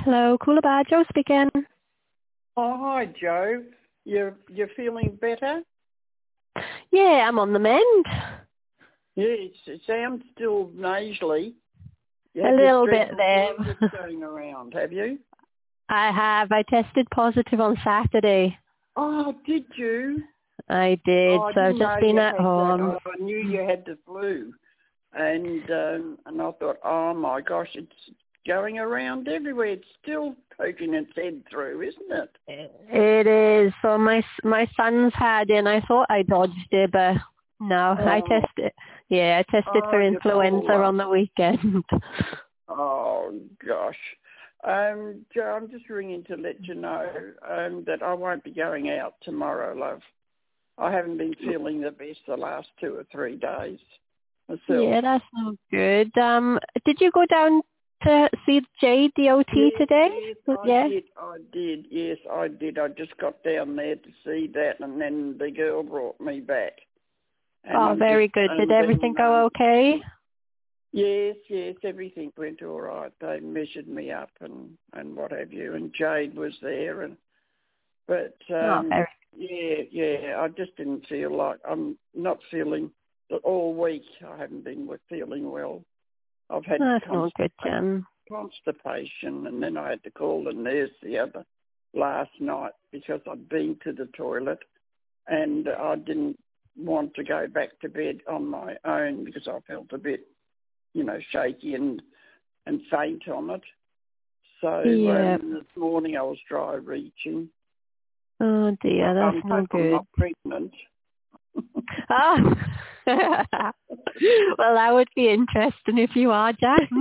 Hello, Coolabah, Joe speaking. Oh, hi, Joe. You're feeling better? Yeah, I'm on the mend. Yes, it sounds still nasally. You A had this little bit dreadful there. flu that's going around, have you? I have. I tested positive on Saturday. Oh, did you? I did, Oh, I so I've didn't just know been you at had that. home. I knew you had the flu, and I thought, oh my gosh, it's going around everywhere. It's still poking its head through, isn't it? It is. So my son's had it, and I thought I dodged it, but no, I Oh, tested. Yeah, I tested for you poor influenza love. on the weekend. Oh, gosh. Joe, I'm just ringing to let you know that I won't be going out tomorrow, love. I haven't been feeling the best the last 2 or 3 days myself. Yeah, that's not good. Did you go down to see JDOT Yes, today? yes, Yeah. I did. Yes, I did. I just got down there to see that, and then the girl brought me back. And Oh, I'm just, very good. Did and everything then, go okay? yes, everything went all right. They measured me up and what have you, and Jade was there, but Oh, very. I just didn't feel like I'm not feeling all week. I haven't been feeling well. I've had That's not good, Jen. constipation, and then I had to call the nurse last night because I'd been to the toilet, and I didn't want to go back to bed on my own because I felt a bit, shaky and faint on it. So Yeah. this morning I was dry reaching. Oh dear, I that's no hope I'm good. not pregnant. Oh. Well, that would be interesting if you are, Jan.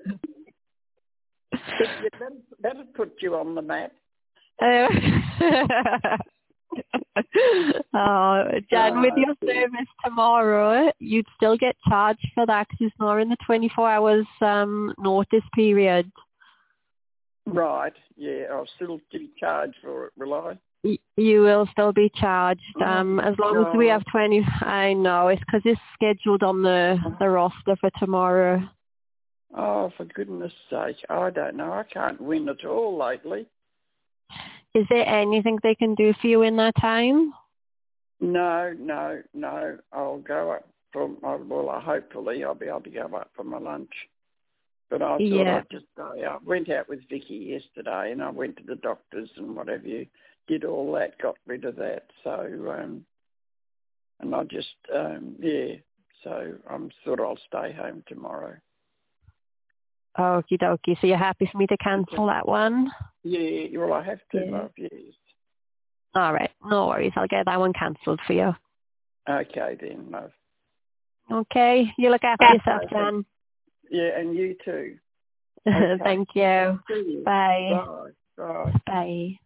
That'll put you on the map. Oh, Jan, with your Dear. service tomorrow, you'd still get charged for that because it's not in the 24 hours notice period. Right, yeah, I'll still be charged for it, will I? You will still be charged Oh, as long as we have 20. I know, it's because it's scheduled on the roster for tomorrow. Oh, for goodness sake, I don't know. I can't win at all lately. Is there anything they can do for you in that time? No. I'll go up hopefully I'll be able to go up for my lunch. But I thought Yeah. I'd just go out. Went out with Vicky yesterday, and I went to the doctors and whatever you did all that, got rid of that. So, and I just, so I'm sort of I'll stay home tomorrow. Okie dokie. So you're happy for me to cancel that one? Yeah, well, I have to, Yeah. love, yes. All right. No worries. I'll get that one cancelled for you. Okay then, love. Okay. You look after yourself, Jan. Yeah, and you too. Okay. Thank you. See you. Bye. Bye. Bye. Bye.